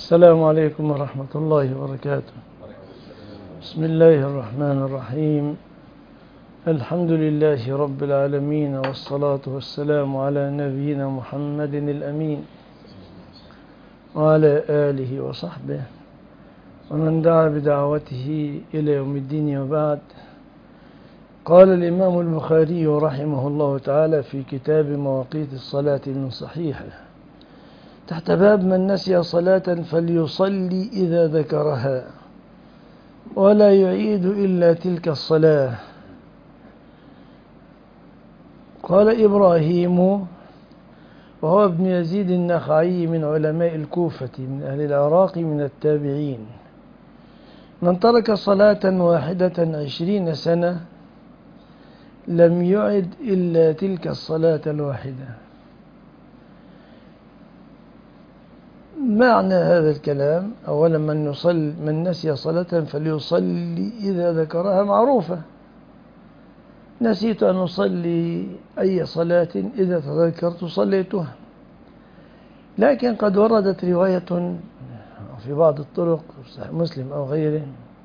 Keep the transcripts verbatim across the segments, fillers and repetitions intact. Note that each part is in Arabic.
السلام عليكم ورحمة الله وبركاته. بسم الله الرحمن الرحيم. الحمد لله رب العالمين، والصلاة والسلام على نبينا محمد الأمين وعلى آله وصحبه ومن دعا بدعوته إلى يوم الدين، وبعد. قال الإمام البخاري رحمه الله تعالى في كتاب مواقيت الصلاة من صحيحه تحت باب من نسي صلاة فليصلي إذا ذكرها ولا يعيد إلا تلك الصلاة. قال إبراهيم وهو ابن يزيد النخعي من علماء الكوفة من أهل العراق من التابعين: من ترك صلاة واحدة عشرين سنة لم يعد إلا تلك الصلاة الواحدة. معنى هذا الكلام: أولا من يصلي من نسي صلاة فليصلي إذا ذكرها معروفة، نسيت أن أصلي أي صلاة إذا تذكرت صليتها. لكن قد وردت رواية في بعض الطرق صحيح مسلم أو غيره: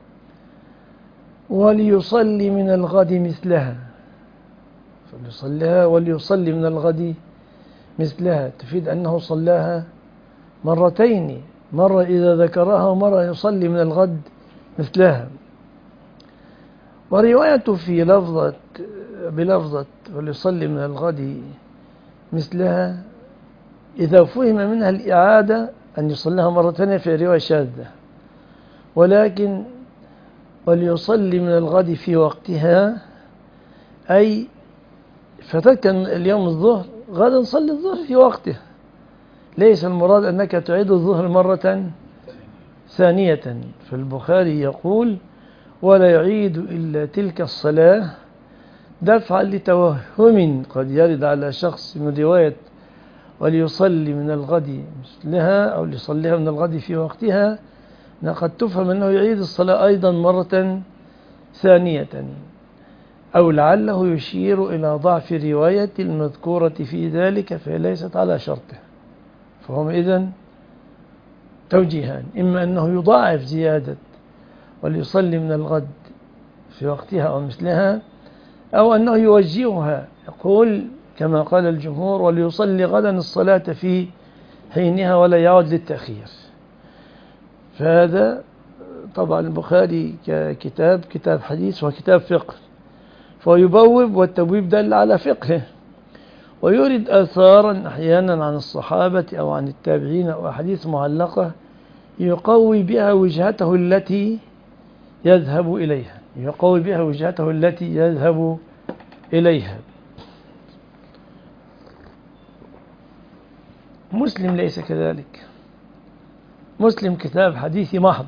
وليصلي من الغد مثلها، فليصليها وليصلي من الغد مثلها، تفيد أنه صلاها مرتين، مرة إذا ذكرها ومرة يصلي من الغد مثلها. ورواية في لفظة بلفظة وليصلي من الغد مثلها إذا فهم منها الإعادة أن يصليها مرة ثانية في رواية شاذة، ولكن وليصلي من الغد في وقتها أي فتك اليوم الظهر غدا نصلي الظهر في وقته، ليس المراد أنك تعيد الظهر مرة ثانية. فالبخاري يقول: ولا يعيد إلا تلك الصلاة، دفعا لتوهم قد يرد على شخص من رواية وليصلي من الغد مثلها أو ليصليها من الغد في وقتها، قد تفهم أنه يعيد الصلاة أيضا مرة ثانية، أو لعله يشير إلى ضعف الرواية المذكورة في ذلك فهي ليست على شرطه. فهم إذن توجيهان: إما أنه يضاعف زيادة وليصلي من الغد في وقتها أو مثلها، أو أنه يوجهها يقول كما قال الجمهور: وليصلي غدا الصلاة في حينها ولا يعود للتأخير. فهذا طبعا البخاري ككتاب كتاب حديث وكتاب فقه، فيبوب، والتبويب دل على فقهه، ويورد آثارا أحيانا عن الصحابة أو عن التابعين أو أحاديث معلقة يقوي بها وجهته التي يذهب إليها يقوي بها وجهته التي يذهب إليها. مسلم ليس كذلك. مسلم كتاب حديث محض،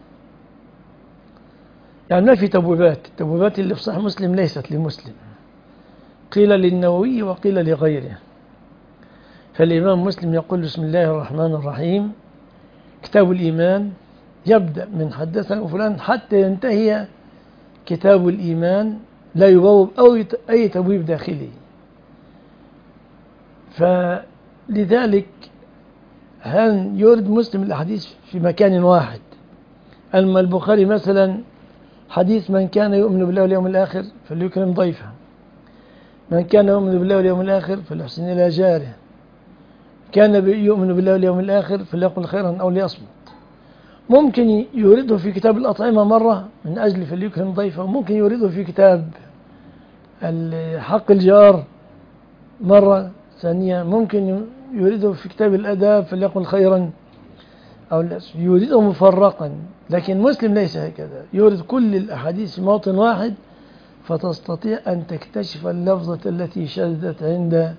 يعني ما في تبويبات. التبويبات اللي في صحيح مسلم ليست لمسلم، قيل للنووي وقيل لغيره. فالإمام مسلم يقول: بسم الله الرحمن الرحيم، كتاب الإيمان، يبدأ من حدثنا فلان حتى ينتهي كتاب الإيمان، لا يبوب أو أي تبويب داخلي. فلذلك هل يورد مسلم الحديث في مكان واحد؟ أما البخاري مثلا حديث: من كان يؤمن بالله واليوم الآخر فليكرم ضيفه، من كان يؤمن بالله واليوم الآخر فليحسن إلى جاره، كان يؤمن بالله واليوم الآخر فليقل خيرا أو ليصمت. ممكن يورده في كتاب الأطعمة مرة من أجل فليكرم ضيفه، ممكن يورده في كتاب حق الجار مرة ثانية، ممكن يورده في كتاب الأداب فليقل خيرا أو لا، يورده مفرقا. لكن مسلم ليس هكذا، يورد كل الأحاديث في موطن واحد، فتستطيع أن تكتشف اللفظة التي شذت عند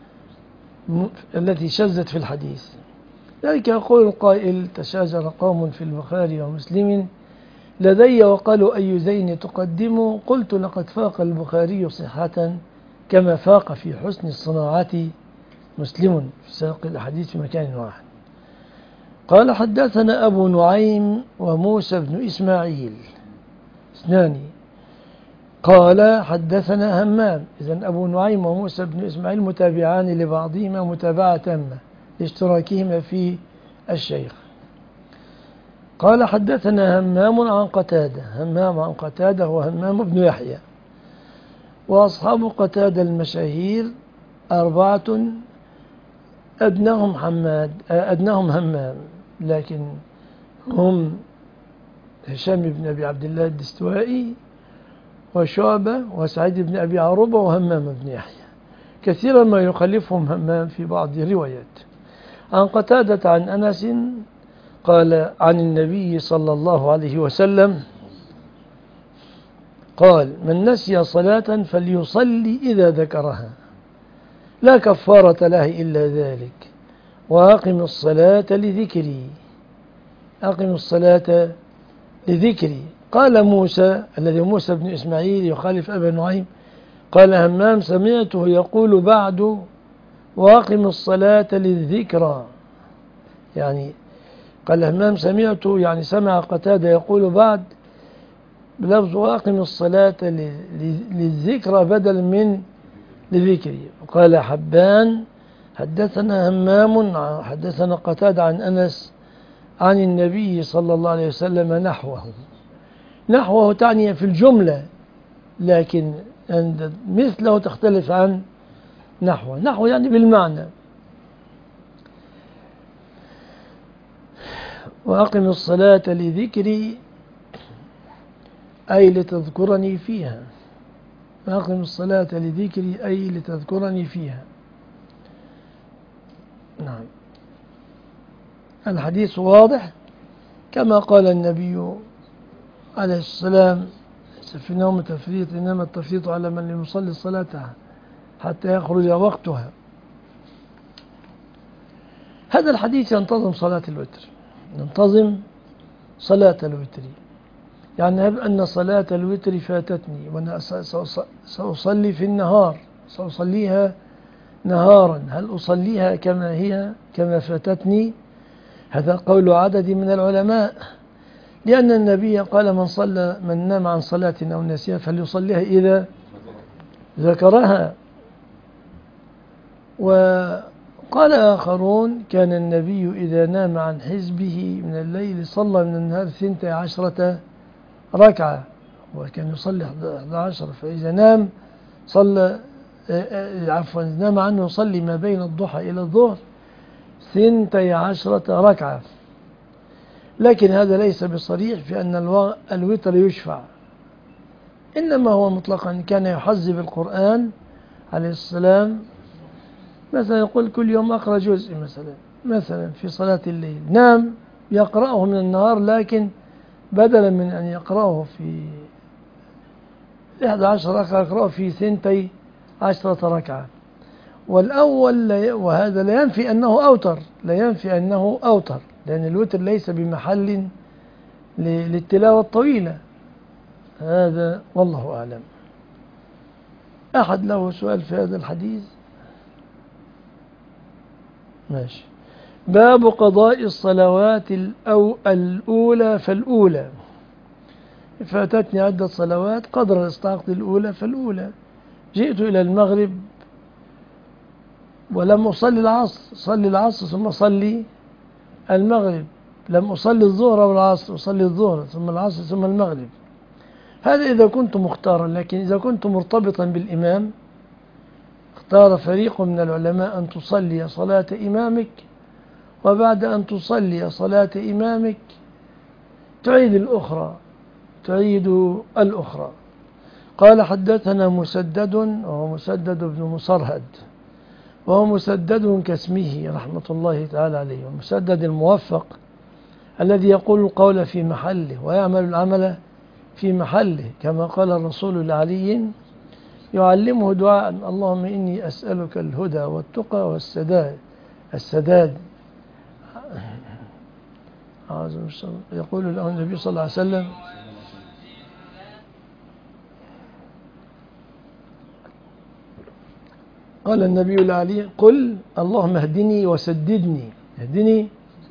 التي شذت في الحديث. ذلك يقول القائل: تشاجر قوم في البخاري ومسلم لدي وقالوا أي زين تقدم، قلت لقد فاق البخاري صحة كما فاق في حسن الصناعة مسلم، في ساق الحديث في مكان واحد. قال: حدثنا أبو نعيم وموسى بن إسماعيل اثنان. قال: حدثنا همام. إذن أبو نعيم وموسى بن إسماعيل متابعان لبعضهما متابعة تامة لاشتراكهما في الشيخ. قال حدثنا همام عن قتادة. همام عن قتادة وهمام بن يحيى. وأصحاب قتادة المشاهير أربعة أدناهم حماد أدناهم همام، لكن هم هشام بن أبي عبد الله الدستوائي وشعبة وسعيد بن أبي عروبة وهمام بن يحيى، كثيرا ما يخلفهم همام في بعض الروايات. عن قتادة عن أنس قال عن النبي صلى الله عليه وسلم قال: من نسي صلاة فليصلي إذا ذكرها لا كفارة لها إلا ذلك، وأقم الصلاة لذكري أقم الصلاة لذكري. قال موسى الذي موسى بن إسماعيل يخالف أبا نعيم، قال همام: سمعته يقول بعد وأقم الصلاة للذكرى. يعني قال همام سمعته، يعني سمع قتادة يقول بعد بلفظ وأقم الصلاة للذكرى بدل من لذكري. قال حبان: حدثنا همام حدثنا قتادة عن أنس عن النبي صلى الله عليه وسلم نحوه. نحوه تعني في الجملة، لكن عند مثله تختلف عن نحوه. نحوه يعني بالمعنى. وأقم الصلاة لذكري أي لتذكرني فيها. وأقم الصلاة لذكري أي لتذكرني فيها. نعم. الحديث واضح كما قال النبي عليه السلام: في نوم تفريط إنما التفريط على من لم يصلي الصلاة حتى يخرج وقتها. هذا الحديث ينتظم صلاة الوتر، ينتظم صلاة الوتر. يعني أن صلاة الوتر فاتتني وأنا سأصلي في النهار، سأصليها نهارا، هل أصليها كما هي كما فاتتني؟ هذا قول عدد من العلماء، لأن النبي قال: من صلى من نام عن صلاة أو نسيها فليصليها إذا ذكرها. وقال آخرون: كان النبي إذا نام عن حزبه من الليل صلى من النهار ثنتي عشرة ركعة، وكان يصلي أحد عشر، فإذا نام صلى عفوا نام عنه يصلي ما بين الضحى إلى الظهر ثنتي عشرة ركعة. لكن هذا ليس بصريح في أن الوتر يشفع، إنما هو مطلقا كان يحزب القرآن عليه السلام، مثلا يقول كل يوم أقرأ جزء مثلا مثلا في صلاة الليل، نام يقرأه من النهار، لكن بدلا من أن يقرأه في إحدى عشر ركعة يقرأه في ثنتي عشرة ركعة. والأول لا ي... وهذا لا ينفي أنه أوتر، لا ينفي أنه أوتر، لأن الوتر ليس بمحل ل... للتلاوة الطويلة. هذا والله أعلم. أحد له سؤال في هذا الحديث؟ ماشي. باب قضاء الصلوات الأو... الأولى فالأولى. فاتتني عدة صلوات قدر الاستحقاق الأولى فالأولى. جئت إلى المغرب ولم أصلي العصر، صلي العصر ثم صلي المغرب. لم أصلي الظهر والعصر، أصلي الظهر ثم العصر ثم المغرب. هذا إذا كنت مختارا، لكن إذا كنت مرتبطا بالإمام اختار فريق من العلماء أن تصلي صلاة إمامك، وبعد أن تصلي صلاة إمامك تعيد الأخرى تعيد الأخرى. قال حدثنا مسدد وهو مسدد بن مصرهد، وهو مسدد كاسمه رحمة الله تعالى عليه، ومسدد الموفق الذي يقول القول في محله ويعمل العمل في محله، كما قال الرسول لعلي يعلمه دعاء: اللهم إني أسألك الهدى والتقى والسداد السداد يقول له النبي صلى الله عليه وسلم: قال النبي لعلي: قل اللهم اهدني وسددني اهدني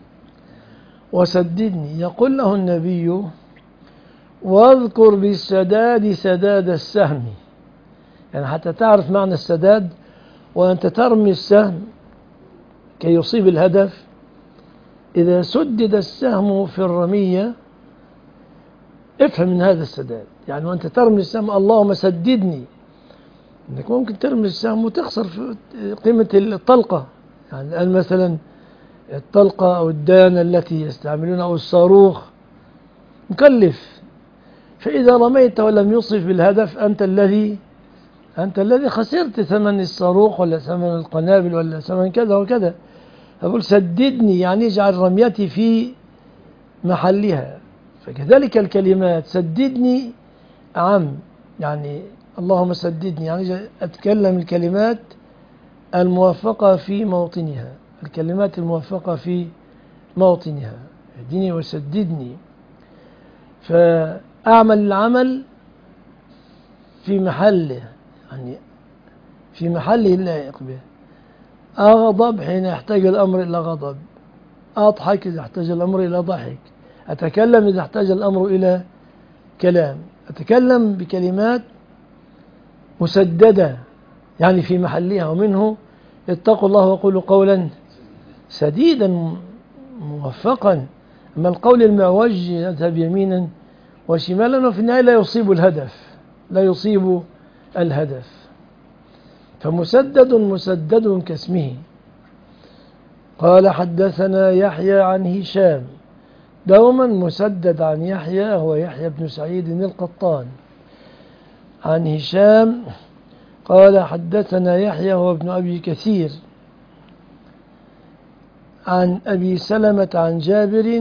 وسددني. يقول له النبي: واذكر بالسداد سداد السهم، يعني حتى تعرف معنى السداد، وأنت ترمي السهم كي يصيب الهدف إذا سدد السهم في الرمية افهم من هذا السداد، يعني وأنت ترمي السهم اللهم سددني، إنك ممكن ترمي السهم وتخسر في قيمة الطلقة. يعني الآن مثلا الطلقة أو الدانة التي يستعملونها أو الصاروخ مكلف، فإذا رميت ولم يصف بالهدف أنت الذي أنت الذي خسرت ثمن الصاروخ ولا ثمن القنابل ولا ثمن كذا وكذا. أقول سددني يعني اجعل رميتي في محلها. فكذلك الكلمات سددني أعم، يعني اللهم سددني يعني أتكلم الكلمات الموفقة في موطنها، الكلمات الموفقة في موطنها، اهدني وسددني. فأعمل العمل في محله، يعني في محله اللائق به. أغضب حين يحتاج الأمر إلى غضب، أضحك إذا احتاج الأمر إلى ضحك، أتكلم إذا احتاج الأمر إلى كلام، أتكلم بكلمات مسددة يعني في محلها. ومنه اتقوا الله وقولوا قولا سديدا موفقا. أما القول المعوج يذهب يمينا وشمالا وفي النهاية لا يصيب الهدف، لا يصيب الهدف. فمسدد مسدد كاسمه. قال حدثنا يحيى عن هشام، دوما مسدد عن يحيى هو يحيى بن سعيد القطان. عن هشام قال حدثنا يحيى هو ابن أبي كثير عن أبي سلمة عن جابر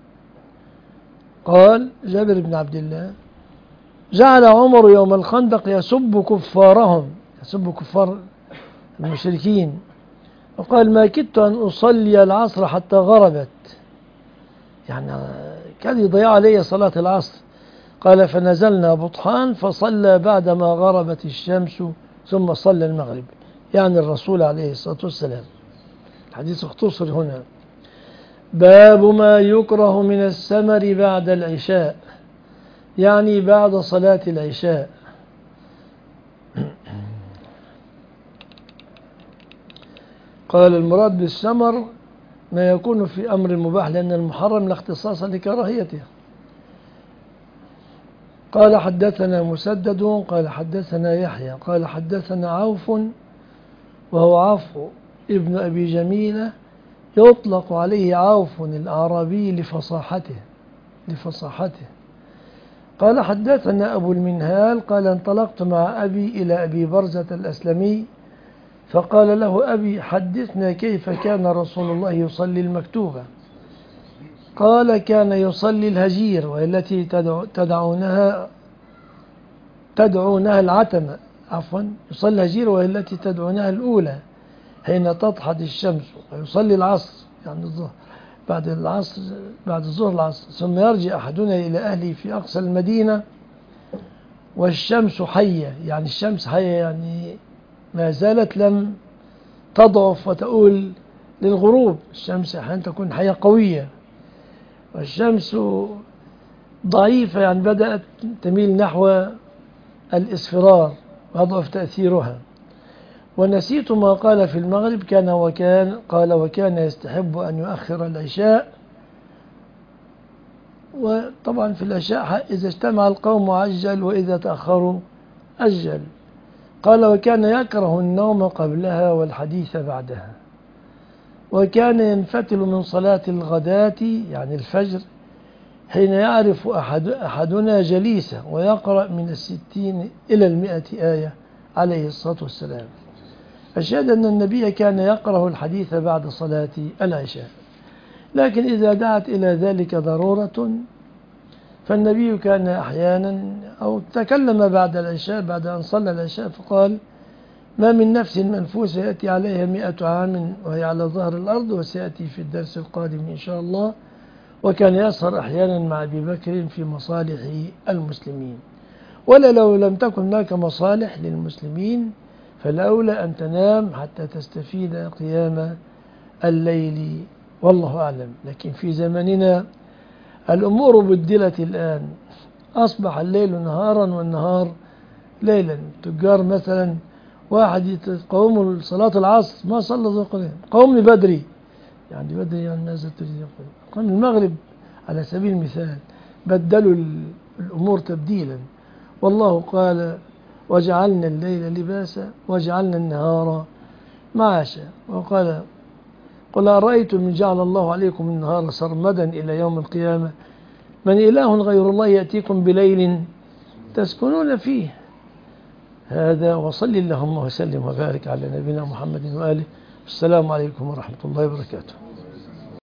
قال جابر بن عبد الله جعل عمر يوم الخندق يسب كفارهم، يسب كفار المشركين، وقال ما كدت أن أصلي العصر حتى غربت، يعني كان يضيع علي صلاة العصر. قال فنزلنا بطحان فصلى بعدما غربت الشمس ثم صلى المغرب، يعني الرسول عليه الصلاة والسلام. الحديث اختصر هنا. باب ما يكره من السمر بعد العشاء، يعني بعد صلاة العشاء. قال المراد بالسمر ما يكون في أمر مباح، لأن المحرم لا اختصاص لكراهيته. قال حدثنا مسدد قال حدثنا يحيى قال حدثنا عوف وهو عفو ابن أبي جميلة، يطلق عليه عوف الأعرابي لفصاحته لفصاحته قال حدثنا أبو المنهال قال انطلقت مع أبي إلى أبي برزة الأسلمي فقال له أبي حدثنا كيف كان رسول الله يصلي المكتوبة. قال كان يصلي الهجير وهي التي تدعو تدعونها تدعونها العتمة، عفوا يصلي الهجير وهي التي تدعونها الأولى حين تضحد الشمس، ويصلي العصر يعني الظهر بعد العصر بعد الظهر العصر، ثم يرجع أحدنا إلى أهله في أقصى المدينة والشمس حية، يعني الشمس حية يعني ما زالت لم تضعف وتؤول للغروب. الشمس أحيانا تكون حية قوية، والشمس ضعيفة يعني بدأت تميل نحو الإصفرار ويضعف تأثيرها. ونسيت ما قال في المغرب كان وكان قال وكان يستحب أن يؤخر العشاء، وطبعا في العشاء إذا اجتمع القوم عجل وإذا تأخروا أجل. قال وكان يكره النوم قبلها والحديث بعدها، وكان ينفتل من صلاة الغداة يعني الفجر حين يعرف أحد أحدنا جليسه ويقرأ من الستين إلى المئة آية عليه الصلاة والسلام. أشهد أن النبي كان يقرأ الحديث بعد صلاة العشاء، لكن إذا دعت إلى ذلك ضرورة فالنبي كان أحيانا أو تكلم بعد العشاء بعد أن صلى العشاء فقال ما من نفس منفوسة يأتي عليها مئة عام وهي على ظهر الأرض، وسيأتي في الدرس القادم إن شاء الله. وكان يسهر أحيانا مع أبي بكر في مصالح المسلمين، ولا لو لم تكن هناك مصالح للمسلمين فالأولى أن تنام حتى تستفيد قيام الليل، والله أعلم. لكن في زمننا الأمور بدلت الآن، أصبح الليل نهارا والنهار ليلا. تجار مثلا واحد يقوم صلاة العصر ما صلى ذو قوم بدري يعني بدل يعني ماذا تريد يقول؟ قال المغرب على سبيل المثال بدلوا الأمور تبديلا، والله قال وجعلنا الليل لباسا وجعلنا النهار معاشا، وقال قل أرأيتم من جعل الله عليكم النهار سرمدا إلى يوم القيامة من إله غير الله يأتيكم بليل تسكنون فيه. هذا وصل اللهم وسلم وبارك على نبينا محمد وآله. السلام عليكم ورحمة الله وبركاته.